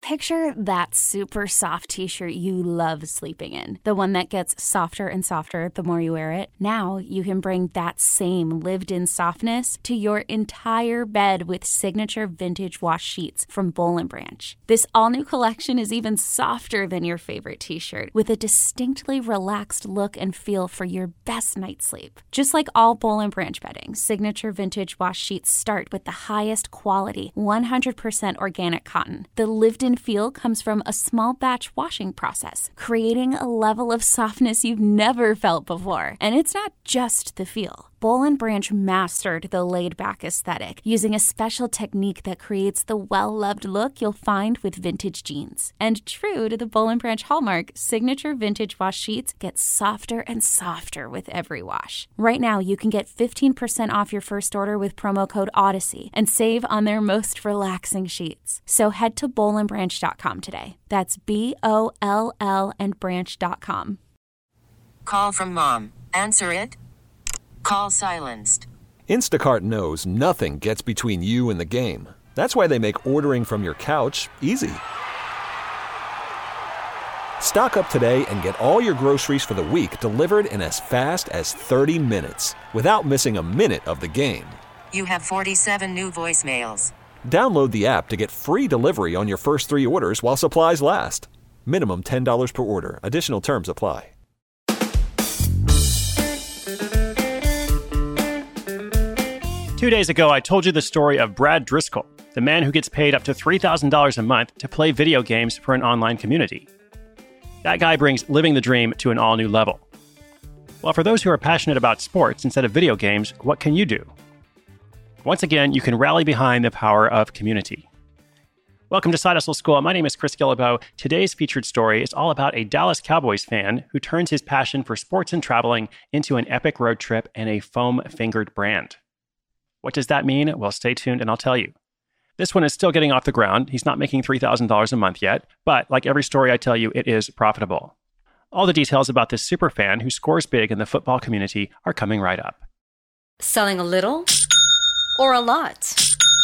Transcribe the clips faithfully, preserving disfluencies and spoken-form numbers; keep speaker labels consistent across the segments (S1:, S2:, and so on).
S1: Picture that super soft t-shirt you love sleeping in. The one that gets softer and softer the more you wear it. Now you can bring that same lived-in softness to your entire bed with signature vintage wash sheets from Boll and Branch. This all-new collection is even softer than your favorite t-shirt, with a distinctly relaxed look and feel for your best night's sleep. Just like all Boll and Branch bedding, signature vintage wash sheets start with the highest quality, one hundred percent organic cotton. The lived-in feel comes from a small batch washing process, creating a level of softness you've never felt before. And it's not just the feel. Boll and Branch mastered the laid-back aesthetic using a special technique that creates the well-loved look you'll find with vintage jeans. And true to the Boll and Branch hallmark, signature vintage wash sheets get softer and softer with every wash. Right now, you can get fifteen percent off your first order with promo code Odyssey and save on their most relaxing sheets. So head to boll and branch dot com today. That's B O L L and branch dot com.
S2: Call from mom. Answer it. Call silenced.
S3: Instacart knows nothing gets between you and the game. That's why they make ordering from your couch easy. Stock up today and get all your groceries for the week delivered in as fast as thirty minutes without missing a minute of the game.
S2: You have forty-seven new voicemails.
S3: Download the app to get free delivery on your first three orders while supplies last. Minimum ten dollars per order. Additional terms apply.
S4: Two days ago, I told you the story of Brad Driscoll, the man who gets paid up to three thousand dollars a month to play video games for an online community. That guy brings living the dream to an all-new level. Well, for those who are passionate about sports instead of video games, what can you do? Once again, you can rally behind the power of community. Welcome to Side Hustle School. My name is Chris Guillebeau. Today's featured story is all about a Dallas Cowboys fan who turns his passion for sports and traveling into an epic road trip and a foam-fingered brand. What does that mean? Well, stay tuned and I'll tell you. This one is still getting off the ground. He's not making three thousand dollars a month yet, but like every story I tell you, it is profitable. All the details about this super fan who scores big in the football community are coming right up.
S5: Selling a little or a lot?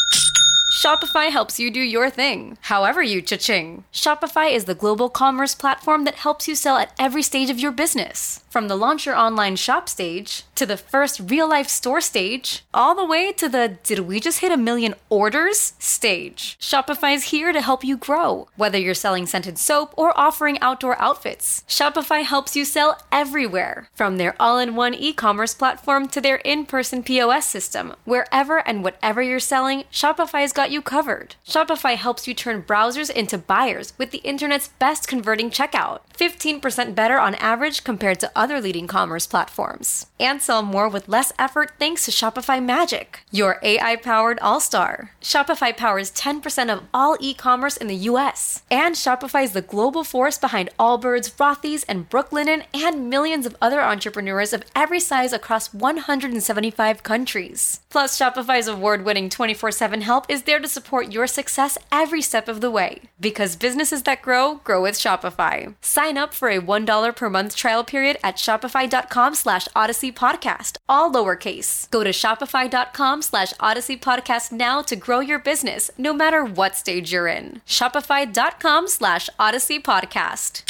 S5: Shopify helps you do your thing, however you cha-ching. Shopify is the global commerce platform that helps you sell at every stage of your business. From the launch your online shop stage, to the first real-life store stage, all the way to the did we just hit a million orders stage. Shopify is here to help you grow. Whether you're selling scented soap or offering outdoor outfits, Shopify helps you sell everywhere. From their all-in-one e-commerce platform to their in-person P O S system, wherever and whatever you're selling, Shopify's got you covered. Shopify helps you turn browsers into buyers with the internet's best converting checkout. fifteen percent better on average compared to other leading commerce platforms. And sell more with less effort thanks to Shopify Magic, your A I-powered all-star. Shopify powers ten percent of all e-commerce in the U S. And Shopify is the global force behind Allbirds, Rothy's, and Brooklinen, and millions of other entrepreneurs of every size across one hundred seventy-five countries. Plus, Shopify's award-winning twenty-four seven help is there to support your success every step of the way. Because businesses that grow, grow with Shopify. Sign up for a one dollar per month trial period at shopify.com slash Odyssey Podcast, all lowercase. Go to shopify.com slash Odyssey Podcast now to grow your business, no matter what stage you're in. Shopify.com slash Odyssey Podcast.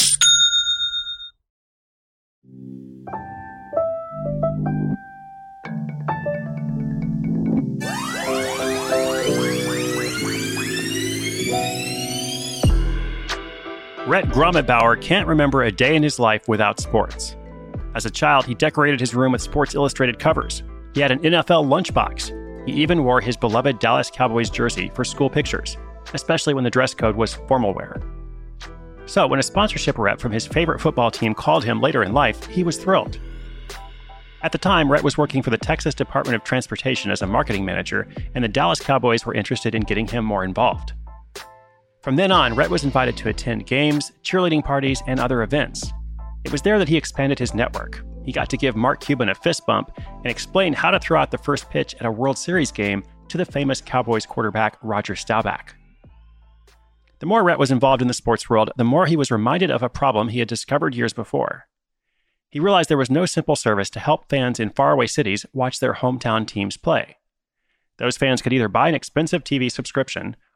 S4: Rhett Grommet-Bauer can't remember a day in his life without sports. As a child, he decorated his room with Sports Illustrated covers. He had an N F L lunchbox. He even wore his beloved Dallas Cowboys jersey for school pictures, especially when the dress code was formal wear. So when a sponsorship rep from his favorite football team called him later in life, he was thrilled. At the time, Rhett was working for the Texas Department of Transportation as a marketing manager, and the Dallas Cowboys were interested in getting him more involved. From then on, Rhett was invited to attend games, cheerleading parties, and other events. It was there that he expanded his network. He got to give Mark Cuban a fist bump and explain how to throw out the first pitch at a World Series game to the famous Cowboys quarterback Roger Staubach. The more Rhett was involved in the sports world, the more he was reminded of a problem he had discovered years before. He realized there was no simple service to help fans in faraway cities watch their hometown teams play. Those fans could either buy an expensive T V subscription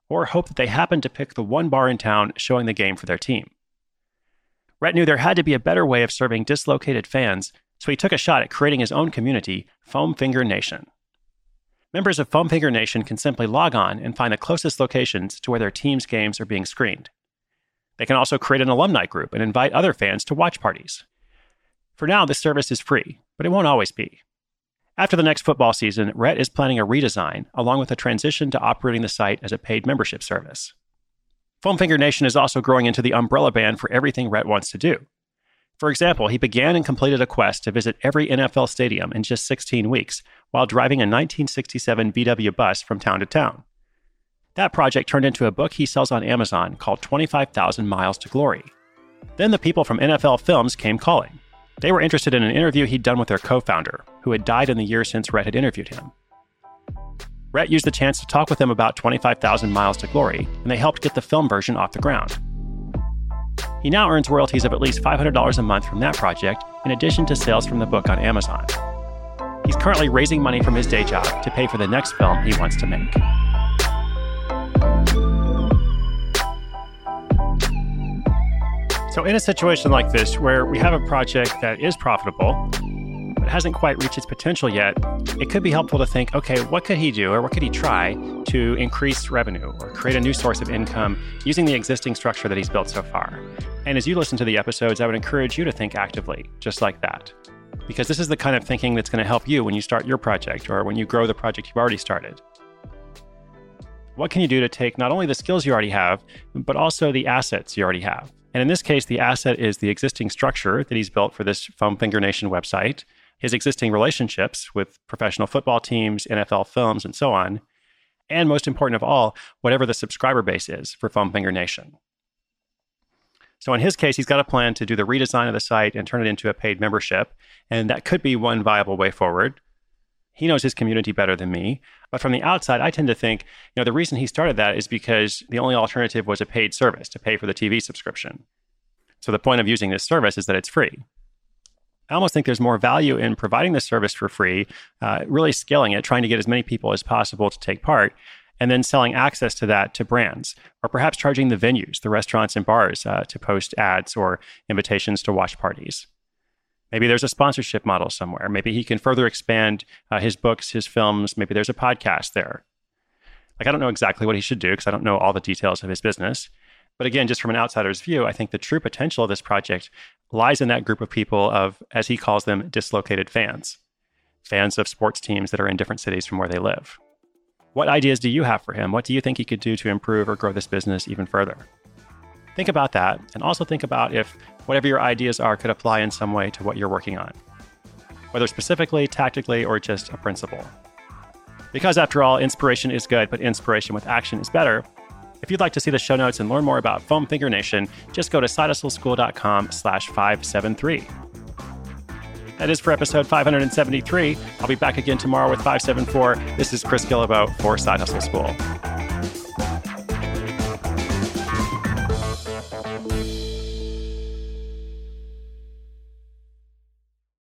S4: or hope that they happened to pick the one bar in town showing the game for their team. Rhett knew there had to be a better way of serving dislocated fans, so he took a shot at creating his own community, Foam Finger Nation. Members of Foam Finger Nation can simply log on and find the closest locations to where their team's games are being screened. They can also create an alumni group and invite other fans to watch parties. For now, this service is free, but it won't always be. After the next football season, Rhett is planning a redesign, along with a transition to operating the site as a paid membership service. Foam Finger Nation is also growing into the umbrella band for everything Rhett wants to do. For example, he began and completed a quest to visit every N F L stadium in just sixteen weeks while driving a nineteen sixty-seven V W bus from town to town. That project turned into a book he sells on Amazon called twenty-five thousand Miles to Glory. Then the people from N F L Films came calling. They were interested in an interview he'd done with their co-founder, who had died in the year since Rhett had interviewed him. Rhett used the chance to talk with them about twenty-five thousand Miles to Glory, and they helped get the film version off the ground. He now earns royalties of at least five hundred dollars a month from that project, in addition to sales from the book on Amazon. He's currently raising money from his day job to pay for the next film he wants to make. So in a situation like this, where we have a project that is profitable, but hasn't quite reached its potential yet, it could be helpful to think, okay, what could he do or what could he try to increase revenue or create a new source of income using the existing structure that he's built so far? And as you listen to the episodes, I would encourage you to think actively, just like that. Because this is the kind of thinking that's going to help you when you start your project or when you grow the project you've already started. What can you do to take not only the skills you already have, but also the assets you already have? And in this case, the asset is the existing structure that he's built for this Foam Finger Nation website, his existing relationships with professional football teams, N F L Films, and so on, and most important of all, whatever the subscriber base is for Foam Finger Nation. So in his case, he's got a plan to do the redesign of the site and turn it into a paid membership, and that could be one viable way forward. He knows his community better than me, but from the outside, I tend to think, you know, the reason he started that is because the only alternative was a paid service to pay for the T V subscription. So the point of using this service is that it's free. I almost think there's more value in providing this service for free, uh, really scaling it, trying to get as many people as possible to take part, and then selling access to that to brands, or perhaps charging the venues, the restaurants and bars, uh, to post ads or invitations to watch parties. Maybe there's a sponsorship model somewhere. Maybe he can further expand uh, his books, his films. Maybe there's a podcast there. Like, I don't know exactly what he should do because I don't know all the details of his business. But again, just from an outsider's view, I think the true potential of this project lies in that group of people of, as he calls them, dislocated fans. Fans of sports teams that are in different cities from where they live. What ideas do you have for him? What do you think he could do to improve or grow this business even further? Think about that, and also think about if whatever your ideas are could apply in some way to what you're working on, whether specifically, tactically, or just a principle. Because after all, inspiration is good, but inspiration with action is better. If you'd like to see the show notes and learn more about Foam Finger Nation, just go to sidehustleschool.com slash 573. That is for episode five hundred seventy-three. I'll be back again tomorrow with five seventy-four. This is Chris Guillebeau for Side Hustle School.